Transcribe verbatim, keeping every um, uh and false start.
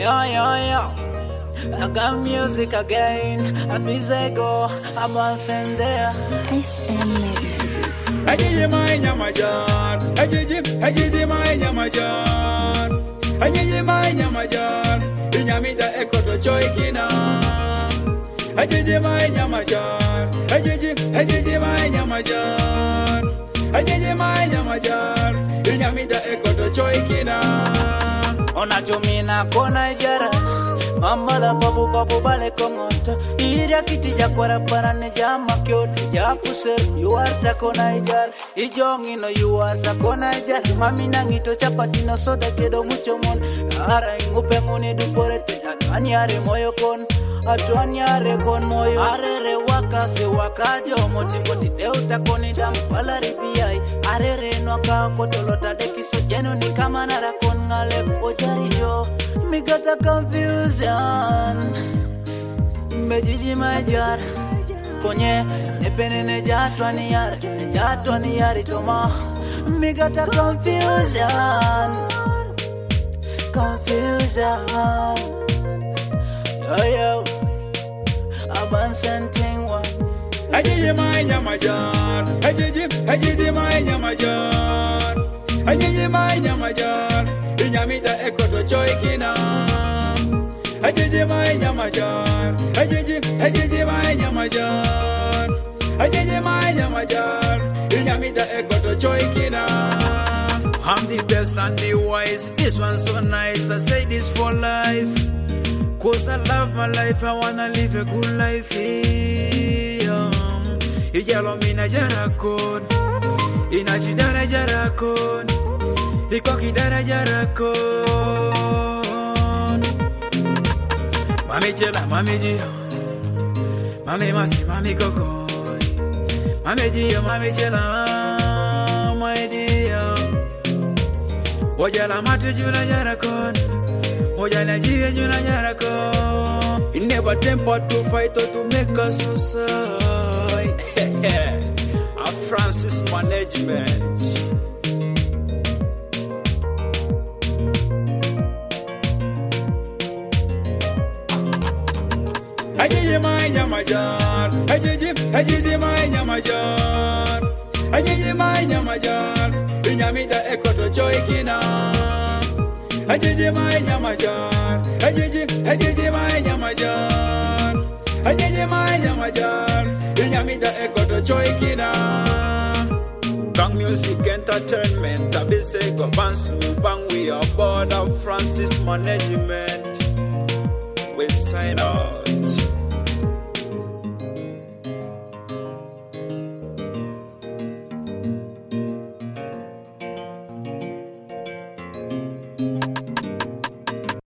Yo, yo, yo. I got music again. A busy go. I'm on send there. S M Beats. Ajiji mai nyamajan. Ajiji, ajiji mai nyamajan. Ajiji mai nyamajan. Inyamida ekoto choikina. Ajiji mai nyamajan. Ajiji, ajiji mai nyamajan. Ajiji mai nyamajan. Inyamida ekoto choikina. Onachomina kona ijara Mambala babu babu bale kongonta Iria kiti jakwara parane jama kyote Japuser yuarta kona ijara Ijongi no yuarta kona ijara Mami nangito chapati no soda kedo mucho mon Ara ingupe nguni duporete Atuanyare moyo kon Atuanyare kon moyo Arere waka se wakajo Motingoti deuta koni damu pala ribiai Arere nwaka kotolota dekiso jeno ni kama nara kon ngale ojari yo Me got a confusion Mejiji majar Konye nepene ne jatwa ni yari Jatwa ni yari toma Me got a confusion Confusion Yo yo Aban senting one Ajiji mai nyamajan. Ajiji, ajiji mai nyamajan. Ajiji mai nyamajan. Inyamida ekoto choikina. Ajiji mai nyamajan. Ajiji, ajiji mai nyamajan. Ajiji mai nyamajan. Inyamida ekoto choikina. I'm the best and the wise. This one's so nice. I say this for life. Cause I love my life. I wanna live a good life. Yeah. Ijalo mina jarakon. Inajidara jarakon. Ikoki dara jarakon. Mami chela, mami jiyo. Mami masi, mami koko. Mami jiyo, mami chela. My dear. Ojala matu jula jarakon. Ojala jiyo jula jarakon. It never tempered to fight or to make us suicide. A Francis management. Ajiji mai nyamajan. Ajiji, ajiji mai nyamajan. Ajiji mai nyamajan. Inyamida ekoto choikina. Ajiji mai nyamajan. Ajiji, ajiji mai nyamajan. Ajiji mai nyamajan. Inyamida ekoto choikina. Bang Music Entertainment. Abisego Bansu Bang. We are board of Francis Management. We sign off.